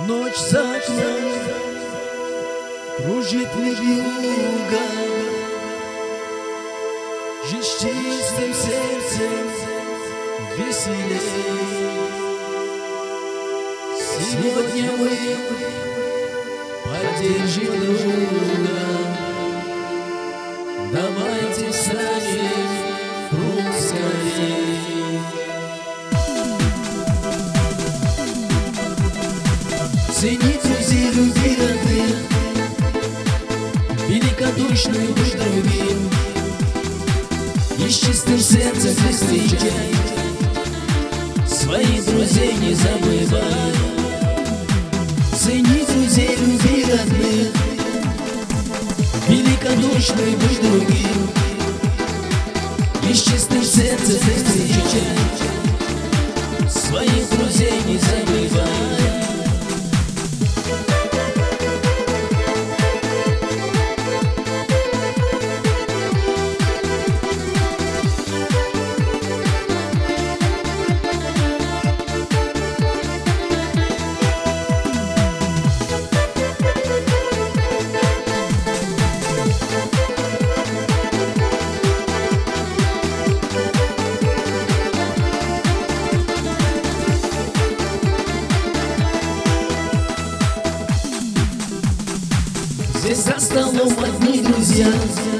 Ночь за окном кружит вьюга, жизнь с чистым сердцем веселей. Сегодня мы поддержим друга, давайте встанем круг скорей. Цени друзей, люби родных, великодушный будь другим, и с чистым сердцем ты встречай, своих друзей не забывай. Цени друзей, люби родных, великодушный будь другим, и с чистым сердцем ты встречай, своих друзей не забывай. Здесь за столом одни друзья,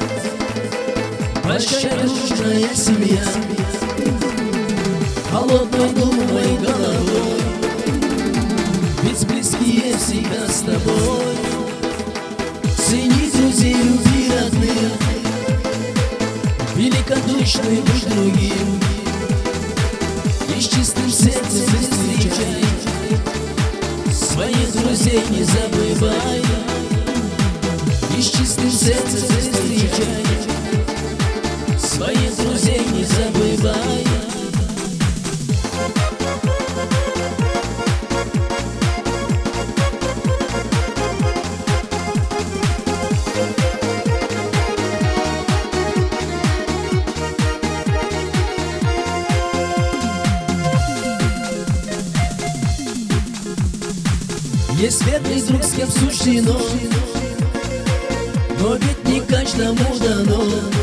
большая дружная семья, холодной думой головой, ведь близкие всегда с тобой. Цени друзей, люби родных, великодушный будь другим, и с чистым сердцем встречай, своих друзей не забывай. И с чистым сердцем встречай, своих друзей не забывай. Есть верный друг, с кем суждено, но ведь не каждому дано,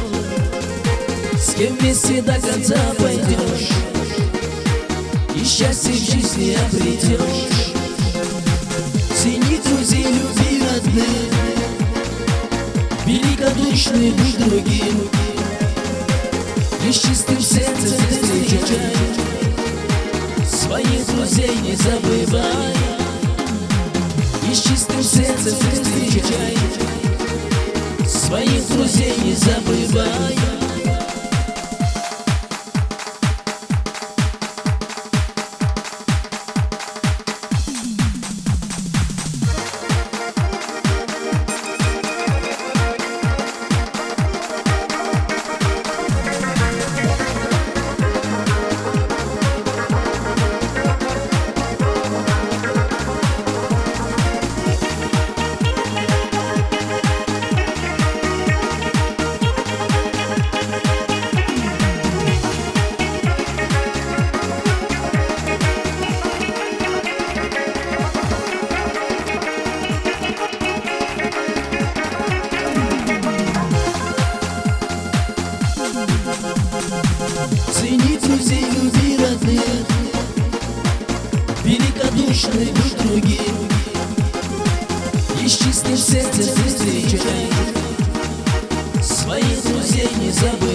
с кем вместе до конца пойдешь и счастье в жизни обретешь. Цени друзей, люби родных, великодушный будь другим, и с чистым сердцем встречай, своих друзей не забывай. И с чистым сердцем встречай, своих друзей не забывай. Цени друзей, люби родных, великодушный будь другим, и с чистым сердцем встречай, своих друзей не забывай.